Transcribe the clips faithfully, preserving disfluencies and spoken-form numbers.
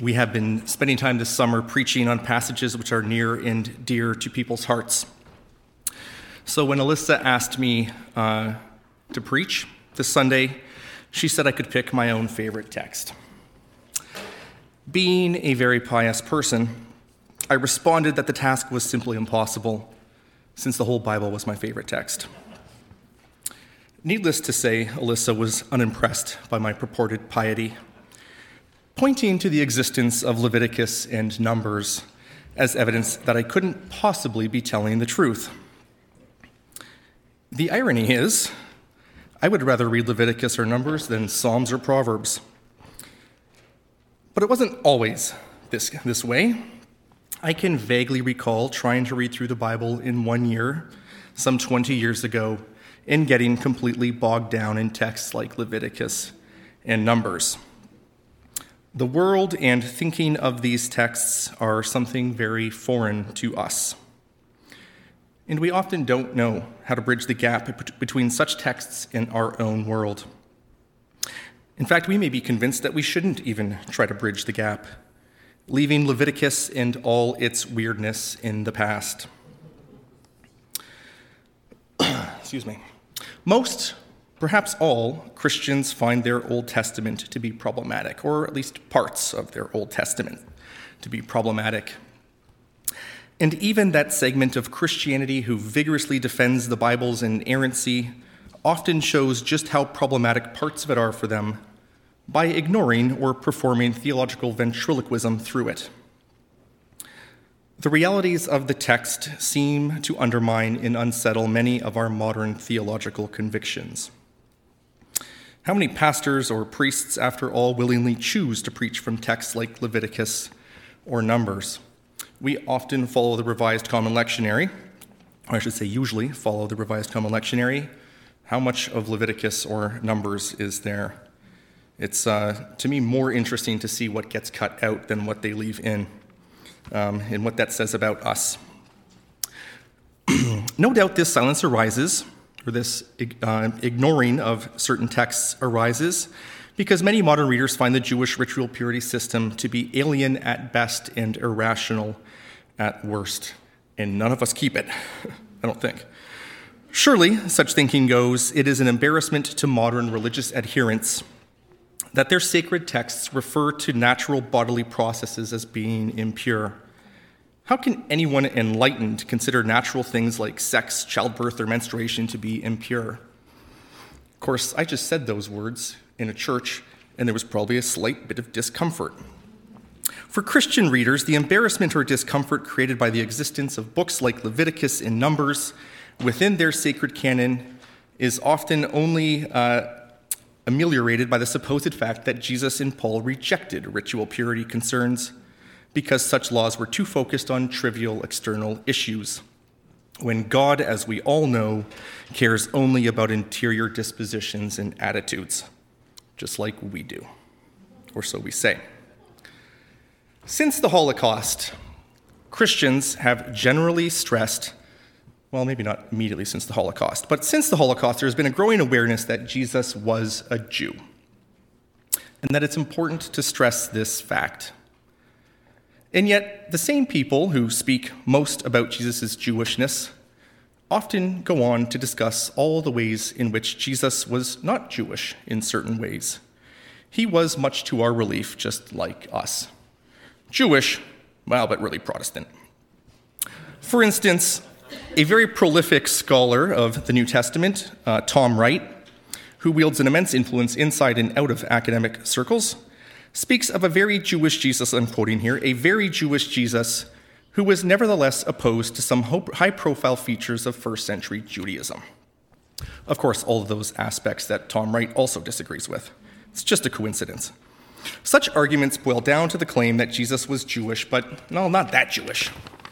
We have been spending time this summer preaching on passages which are near and dear to people's hearts. So when Alyssa asked me uh, to preach this Sunday, she said I could pick my own favorite text. Being a very pious person, I responded that the task was simply impossible, since the whole Bible was my favorite text. Needless to say, Alyssa was unimpressed by my purported piety, pointing to the existence of Leviticus and Numbers as evidence that I couldn't possibly be telling the truth. The irony is, I would rather read Leviticus or Numbers than Psalms or Proverbs. But it wasn't always this, this way. I can vaguely recall trying to read through the Bible in one year, some twenty years ago, and getting completely bogged down in texts like Leviticus and Numbers. The world and thinking of these texts are something very foreign to us. And we often don't know how to bridge the gap between such texts and our own world. In fact, we may be convinced that we shouldn't even try to bridge the gap, leaving Leviticus and all its weirdness in the past. Excuse me. Most, perhaps all, Christians find their Old Testament to be problematic, or at least parts of their Old Testament to be problematic. And even that segment of Christianity who vigorously defends the Bible's inerrancy often shows just how problematic parts of it are for them by ignoring or performing theological ventriloquism through it. The realities of the text seem to undermine and unsettle many of our modern theological convictions. How many pastors or priests, after all, willingly choose to preach from texts like Leviticus or Numbers? We often follow the Revised Common Lectionary, or I should say usually follow the Revised Common Lectionary. How much of Leviticus or Numbers is there? It's, uh, to me, more interesting to see what gets cut out than what they leave in. Um, and what that says about us. No doubt this silence arises, or this uh, ignoring of certain texts arises, because many modern readers find the Jewish ritual purity system to be alien at best and irrational at worst. And none of us keep it, I don't think. Surely, such thinking goes, it is an embarrassment to modern religious adherents that their sacred texts refer to natural bodily processes as being impure. How can anyone enlightened consider natural things like sex, childbirth, or menstruation to be impure? Of course, I just said those words in a church, and there was probably a slight bit of discomfort. For Christian readers, the embarrassment or discomfort created by the existence of books like Leviticus and Numbers within their sacred canon is often only uh, ameliorated by the supposed fact that Jesus and Paul rejected ritual purity concerns because such laws were too focused on trivial external issues, when God, as we all know, cares only about interior dispositions and attitudes, just like we do, or so we say. Since the Holocaust, Christians have generally stressed, well, maybe not immediately since the Holocaust, but since the Holocaust, there has been a growing awareness that Jesus was a Jew, and that it's important to stress this fact. And yet, the same people who speak most about Jesus' Jewishness often go on to discuss all the ways in which Jesus was not Jewish in certain ways. He was, much to our relief, just like us. Jewish, well, but really Protestant. For instance, a very prolific scholar of the New Testament, uh, Tom Wright, who wields an immense influence inside and out of academic circles, speaks of a very Jewish Jesus, I'm quoting here, a very Jewish Jesus who was nevertheless opposed to some high-profile features of first century Judaism. Of course, all of those aspects that Tom Wright also disagrees with. It's just a coincidence. Such arguments boil down to the claim that Jesus was Jewish, but no, not that Jewish.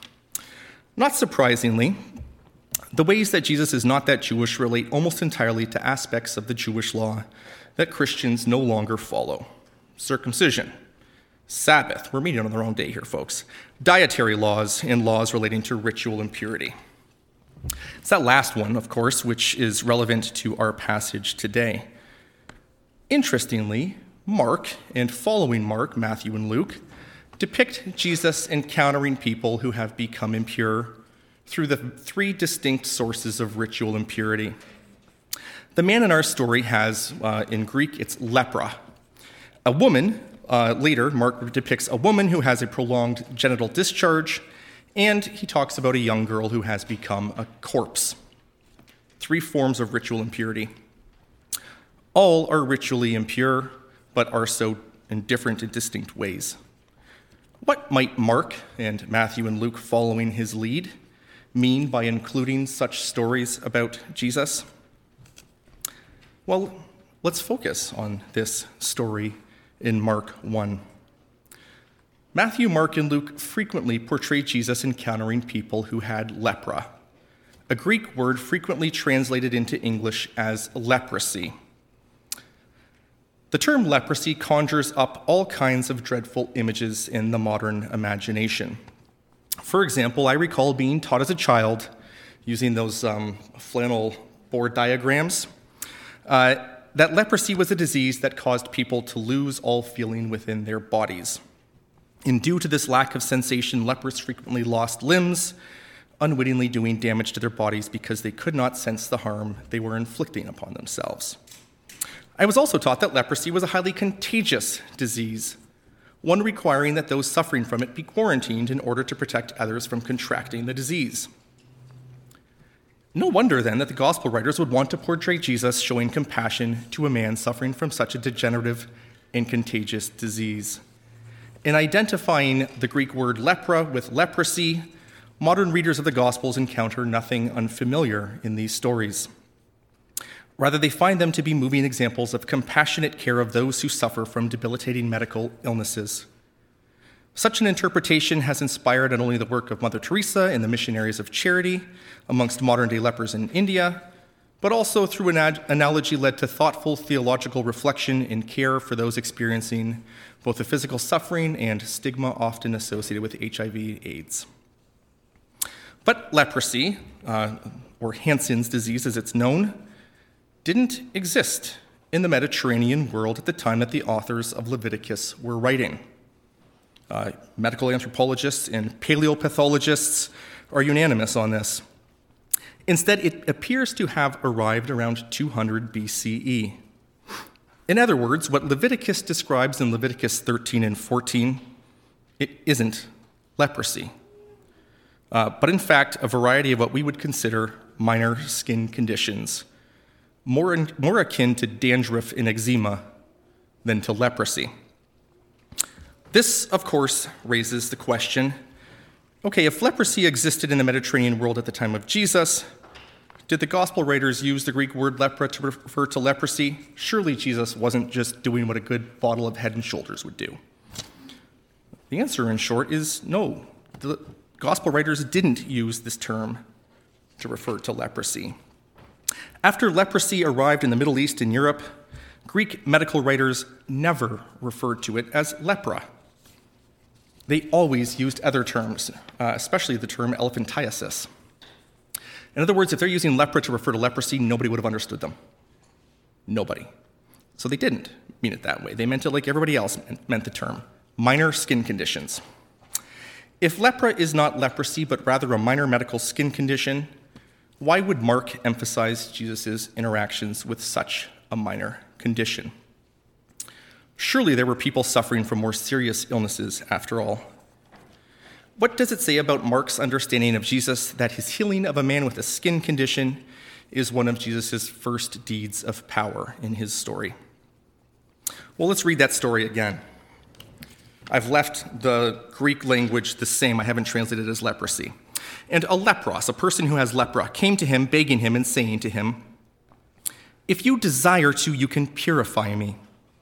Not surprisingly, the ways that Jesus is not that Jewish relate almost entirely to aspects of the Jewish law that Christians no longer follow. Circumcision, Sabbath, we're meeting on the wrong day here, folks, dietary laws, and laws relating to ritual impurity. It's that last one, of course, which is relevant to our passage today. Interestingly, Mark and following Mark, Matthew and Luke, depict Jesus encountering people who have become impure through the three distinct sources of ritual impurity. The man in our story has, uh, in Greek, it's lepra. A woman, uh, later, Mark depicts a woman who has a prolonged genital discharge, and he talks about a young girl who has become a corpse. Three forms of ritual impurity. All are ritually impure, but are so in different and distinct ways. What might Mark and Matthew and Luke, following his lead, mean by including such stories about Jesus? Well, let's focus on this story in Mark one. Matthew, Mark, and Luke frequently portray Jesus encountering people who had lepra, a Greek word frequently translated into English as leprosy. The term leprosy conjures up all kinds of dreadful images in the modern imagination. For example, I recall being taught as a child, using those um, flannel board diagrams, uh, that leprosy was a disease that caused people to lose all feeling within their bodies. And due to this lack of sensation, lepers frequently lost limbs, unwittingly doing damage to their bodies because they could not sense the harm they were inflicting upon themselves. I was also taught that leprosy was a highly contagious disease, one requiring that those suffering from it be quarantined in order to protect others from contracting the disease. No wonder then that the gospel writers would want to portray Jesus showing compassion to a man suffering from such a degenerative and contagious disease. In identifying the Greek word lepra with leprosy, modern readers of the Gospels encounter nothing unfamiliar in these stories. Rather, they find them to be moving examples of compassionate care of those who suffer from debilitating medical illnesses. Such an interpretation has inspired not only the work of Mother Teresa and the missionaries of charity amongst modern-day lepers in India, but also through an ad- analogy led to thoughtful theological reflection and care for those experiencing both the physical suffering and stigma often associated with H I V AIDS. But leprosy, uh, or Hansen's disease as it's known, didn't exist in the Mediterranean world at the time that the authors of Leviticus were writing. Uh, medical anthropologists and paleopathologists are unanimous on this. Instead, it appears to have arrived around two hundred B C E. In other words, what Leviticus describes in Leviticus thirteen and fourteen, it isn't leprosy, uh, but in fact, a variety of what we would consider minor skin conditions, more, in, more akin to dandruff and eczema than to leprosy. This, of course, raises the question, okay, if leprosy existed in the Mediterranean world at the time of Jesus, did the gospel writers use the Greek word lepra to refer to leprosy? Surely Jesus wasn't just doing what a good bottle of Head and Shoulders would do. The answer, in short, is no. The gospel writers didn't use this term to refer to leprosy. After leprosy arrived in the Middle East and Europe, Greek medical writers never referred to it as lepra. They always used other terms, uh, especially the term elephantiasis. In other words, if they're using lepra to refer to leprosy, nobody would have understood them. Nobody. So they didn't mean it that way. They meant it like everybody else meant the term, minor skin conditions. If lepra is not leprosy, but rather a minor medical skin condition, why would Mark emphasize Jesus' interactions with such a minor condition? Surely there were people suffering from more serious illnesses after all. What does it say about Mark's understanding of Jesus that his healing of a man with a skin condition is one of Jesus' first deeds of power in his story? Well, let's read that story again. I've left the Greek language the same. I haven't translated it as leprosy. And a lepros, a person who has lepra, came to him, begging him and saying to him, "If you desire to, you can purify me."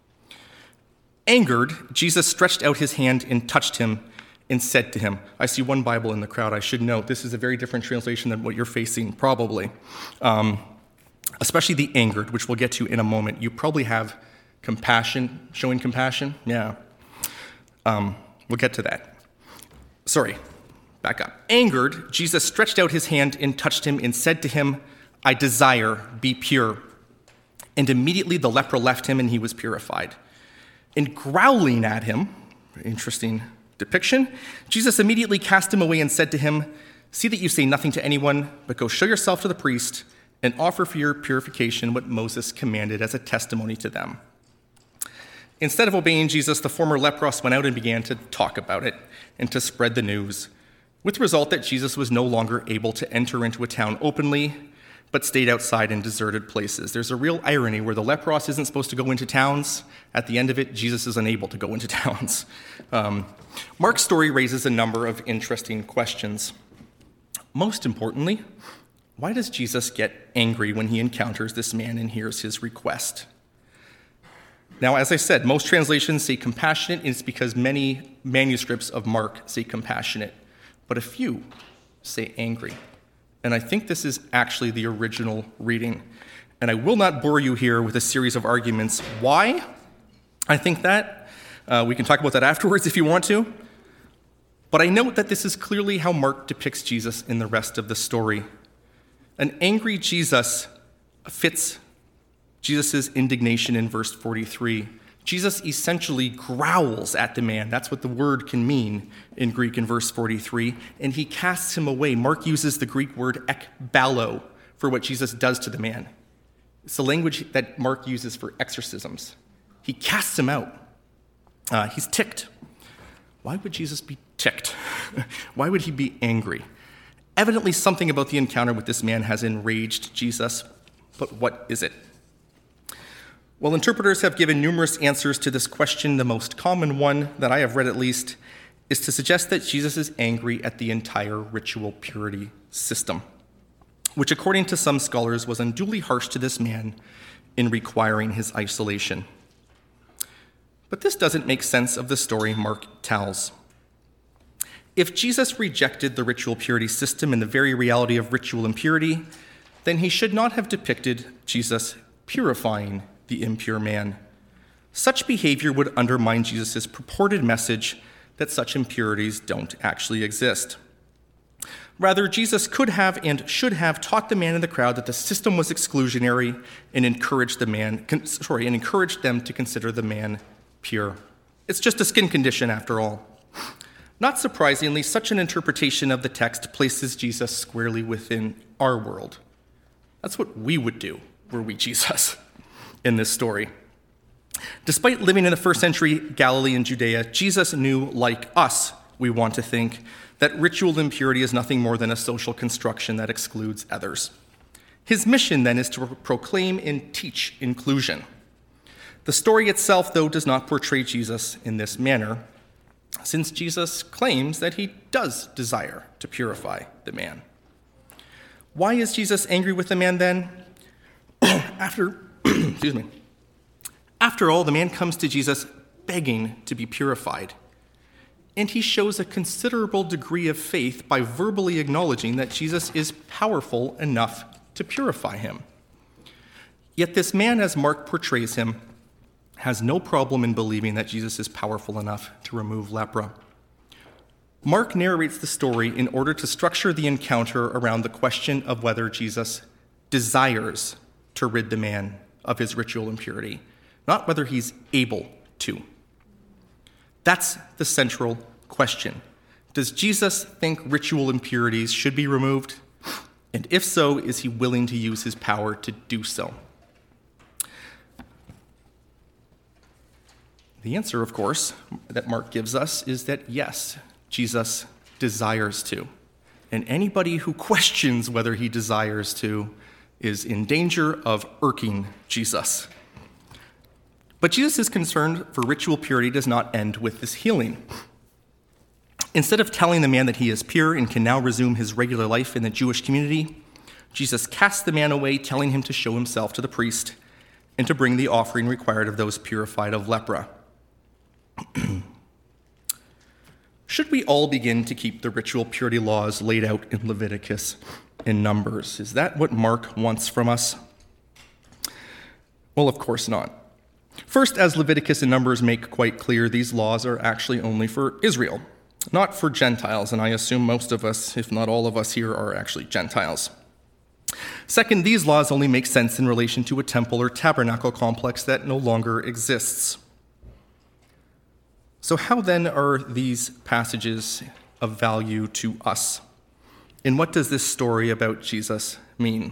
Angered, Jesus stretched out his hand and touched him and said to him, I see one Bible in the crowd. I should note this is a very different translation than what you're facing, probably. Um, especially the angered, which we'll get to in a moment. You probably have compassion, showing compassion. Yeah. Um, we'll get to that. Sorry, back up. Angered, Jesus stretched out his hand and touched him and said to him, I desire, be pure. And immediately the lepra left him and he was purified. And growling at him, interesting depiction, Jesus immediately cast him away and said to him, "See that you say nothing to anyone, but go show yourself to the priest and offer for your purification what Moses commanded as a testimony to them." Instead of obeying Jesus, the former leprous went out and began to talk about it and to spread the news, with the result that Jesus was no longer able to enter into a town openly, but stayed outside in deserted places. There's a real irony where the leprous isn't supposed to go into towns. At the end of it, Jesus is unable to go into towns. Um, Mark's story raises a number of interesting questions. Most importantly, why does Jesus get angry when he encounters this man and hears his request? Now, as I said, most translations say compassionate, and it's because many manuscripts of Mark say compassionate, but a few say angry. And I think this is actually the original reading. And I will not bore you here with a series of arguments why I think that. Uh, we can talk about that afterwards if you want to. But I note that this is clearly how Mark depicts Jesus in the rest of the story. An angry Jesus fits Jesus' indignation in verse forty-three. Jesus essentially growls at the man. That's what the word can mean in Greek in verse forty-three. And he casts him away. Mark uses the Greek word ekballo for what Jesus does to the man. It's the language that Mark uses for exorcisms. He casts him out. Uh, he's ticked. Why would Jesus be ticked? Why would he be angry? Evidently, something about the encounter with this man has enraged Jesus. But what is it? Well, interpreters have given numerous answers to this question. The most common one, that I have read at least, is to suggest that Jesus is angry at the entire ritual purity system, which according to some scholars was unduly harsh to this man in requiring his isolation. But this doesn't make sense of the story Mark tells. If Jesus rejected the ritual purity system and the very reality of ritual impurity, then he should not have depicted Jesus purifying the impure man. Such behavior would undermine Jesus' purported message that such impurities don't actually exist. Rather, Jesus could have and should have taught the man in the crowd that the system was exclusionary and encouraged the man, con- sorry, and encouraged them to consider the man pure. It's just a skin condition after all. Not surprisingly, such an interpretation of the text places Jesus squarely within our world. That's what we would do were we Jesus in this story. Despite living in the first century Galilee and Judea, Jesus knew, like us, we want to think, that ritual impurity is nothing more than a social construction that excludes others. His mission, then, is to proclaim and teach inclusion. The story itself, though, does not portray Jesus in this manner, since Jesus claims that he does desire to purify the man. Why is Jesus angry with the man, then? After Excuse me. After all, the man comes to Jesus begging to be purified. And he shows a considerable degree of faith by verbally acknowledging that Jesus is powerful enough to purify him. Yet this man, as Mark portrays him, has no problem in believing that Jesus is powerful enough to remove lepra. Mark narrates the story in order to structure the encounter around the question of whether Jesus desires to rid the man of his ritual impurity, not whether he's able to. That's the central question. Does Jesus think ritual impurities should be removed? And if so, is he willing to use his power to do so? The answer, of course, that Mark gives us is that yes, Jesus desires to. And anybody who questions whether he desires to is in danger of irking Jesus. But Jesus' concern for ritual purity does not end with this healing. Instead of telling the man that he is pure and can now resume his regular life in the Jewish community, Jesus casts the man away, telling him to show himself to the priest and to bring the offering required of those purified of lepra. Should we all begin to keep the ritual purity laws laid out in Leviticus and Numbers? Is that what Mark wants from us? Well, of course not. First, as Leviticus and Numbers make quite clear, these laws are actually only for Israel, not for Gentiles, and I assume most of us, if not all of us here, are actually Gentiles. Second, these laws only make sense in relation to a temple or tabernacle complex that no longer exists. So how then are these passages of value to us? And what does this story about Jesus mean?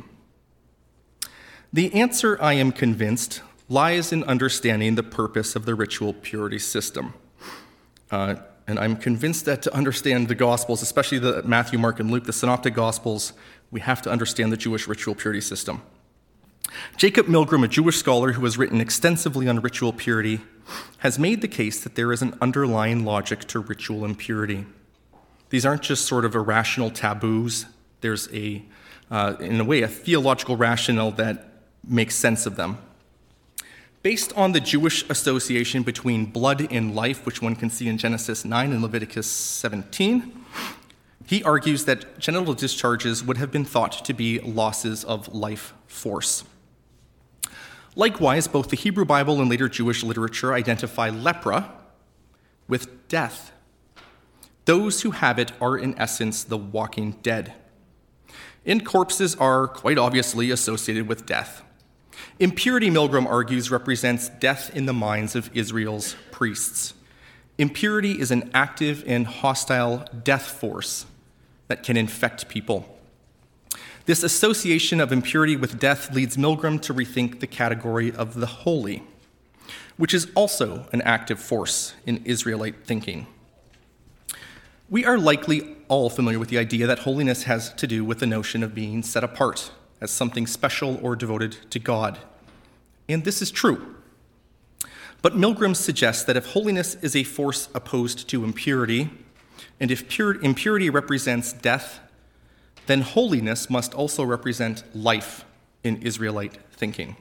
The answer, I am convinced, lies in understanding the purpose of the ritual purity system. Uh, and I'm convinced that to understand the Gospels, especially the Matthew, Mark, and Luke, the Synoptic Gospels, we have to understand the Jewish ritual purity system. Jacob Milgrom, a Jewish scholar who has written extensively on ritual purity, has made the case that there is an underlying logic to ritual impurity. These aren't just sort of irrational taboos. There's a, uh, in a way, a theological rationale that makes sense of them. Based on the Jewish association between blood and life, which one can see in Genesis nine and Leviticus seventeen, he argues that genital discharges would have been thought to be losses of life force. Likewise, both the Hebrew Bible and later Jewish literature identify lepra with death. Those who have it are, in essence, the walking dead. And corpses are quite obviously associated with death. Impurity, Milgrom argues, represents death in the minds of Israel's priests. Impurity is an active and hostile death force that can infect people. This association of impurity with death leads Milgrom to rethink the category of the holy, which is also an active force in Israelite thinking. We are likely all familiar with the idea that holiness has to do with the notion of being set apart as something special or devoted to God. And this is true. But Milgrom suggests that if holiness is a force opposed to impurity, and if pure, impurity represents death, then holiness must also represent life in Israelite thinking.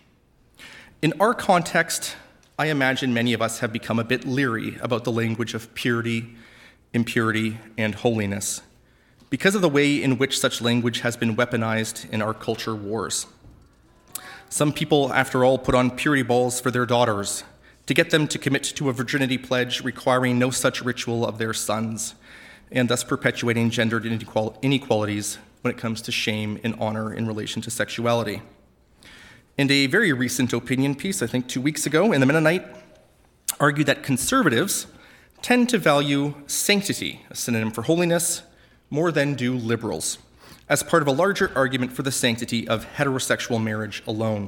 In our context, I imagine many of us have become a bit leery about the language of purity, impurity, and holiness because of the way in which such language has been weaponized in our culture wars. Some people, after all, put on purity balls for their daughters to get them to commit to a virginity pledge requiring no such ritual of their sons, and thus perpetuating gendered inequalities when it comes to shame and honor in relation to sexuality. And a very recent opinion piece, I think two weeks ago, in the Mennonite, argued that conservatives tend to value sanctity, a synonym for holiness, more than do liberals, as part of a larger argument for the sanctity of heterosexual marriage alone.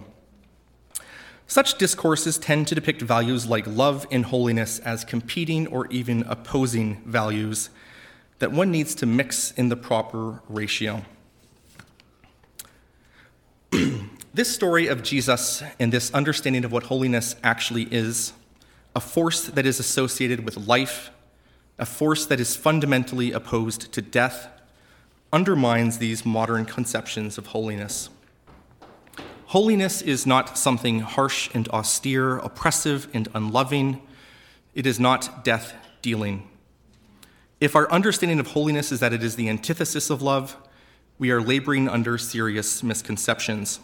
Such discourses tend to depict values like love and holiness as competing or even opposing values that one needs to mix in the proper ratio. This story of Jesus and this understanding of what holiness actually is, a force that is associated with life, a force that is fundamentally opposed to death, undermines these modern conceptions of holiness. Holiness is not something harsh and austere, oppressive and unloving. It is not death-dealing. If our understanding of holiness is that it is the antithesis of love, we are laboring under serious misconceptions.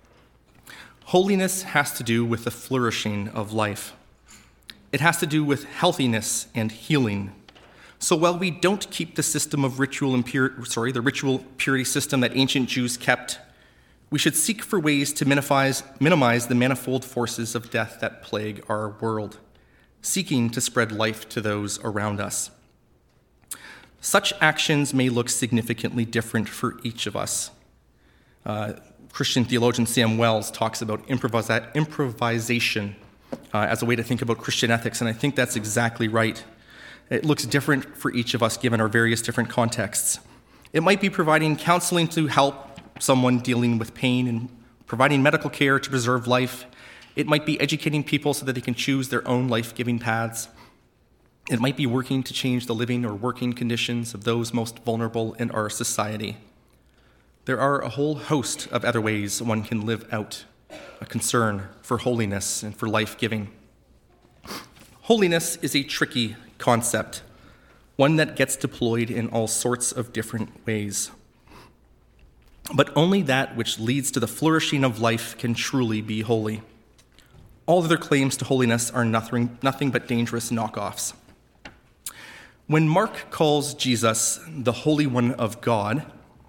Holiness has to do with the flourishing of life. It has to do with healthiness and healing. So while we don't keep the system of ritual impur- sorry, the ritual purity system that ancient Jews kept, we should seek for ways to minimize, minimize the manifold forces of death that plague our world, seeking to spread life to those around us. Such actions may look significantly different for each of us. Uh, Christian theologian Sam Wells talks about improvisa- improvisation uh, as a way to think about Christian ethics, and I think that's exactly right. It looks different for each of us given our various different contexts. It might be providing counseling to help someone dealing with pain and providing medical care to preserve life. It might be educating people so that they can choose their own life-giving paths. It might be working to change the living or working conditions of those most vulnerable in our society. There are a whole host of other ways one can live out a concern for holiness and for life-giving. Holiness is a tricky concept, one that gets deployed in all sorts of different ways. But only that which leads to the flourishing of life can truly be holy. All other claims to holiness are nothing, nothing but dangerous knockoffs. When Mark calls Jesus the Holy One of God,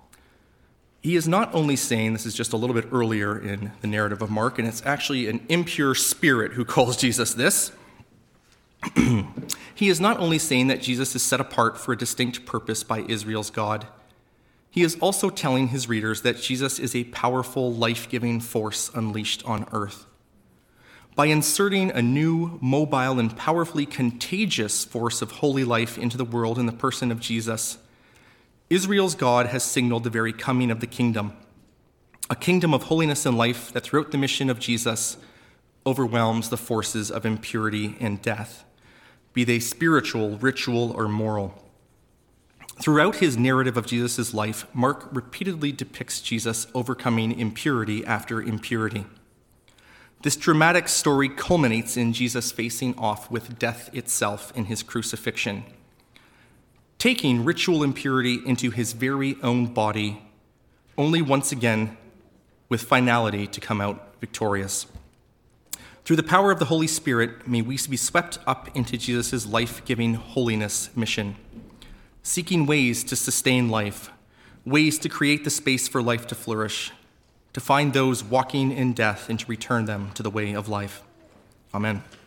he is not only saying, this is just a little bit earlier in the narrative of Mark, and it's actually an impure spirit who calls Jesus this. he is not only saying that Jesus is set apart for a distinct purpose by Israel's God, he is also telling his readers that Jesus is a powerful, life-giving force unleashed on earth. By inserting a new, mobile, and powerfully contagious force of holy life into the world in the person of Jesus, Israel's God has signaled the very coming of the kingdom, a kingdom of holiness and life that throughout the mission of Jesus overwhelms the forces of impurity and death, be they spiritual, ritual, or moral. Throughout his narrative of Jesus' life, Mark repeatedly depicts Jesus overcoming impurity after impurity. This dramatic story culminates in Jesus facing off with death itself in his crucifixion, taking ritual impurity into his very own body, only once again with finality to come out victorious. Through the power of the Holy Spirit, may we be swept up into Jesus' life-giving holiness mission, seeking ways to sustain life, ways to create the space for life to flourish, to find those walking in death and to return them to the way of life. Amen.